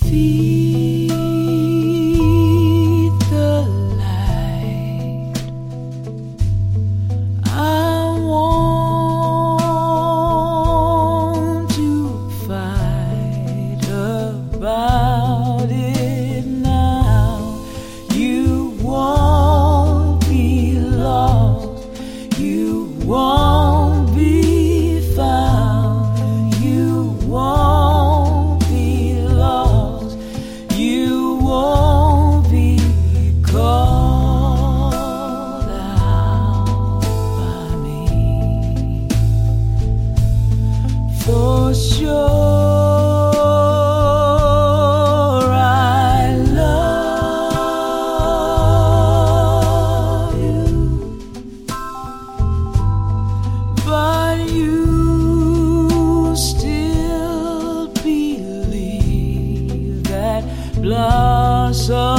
defeat the light. I want to fight about it now. You won't be lost. You won't be found. You won't be lost. You won't be called out by me. For sure I love you, but you still believe that blossom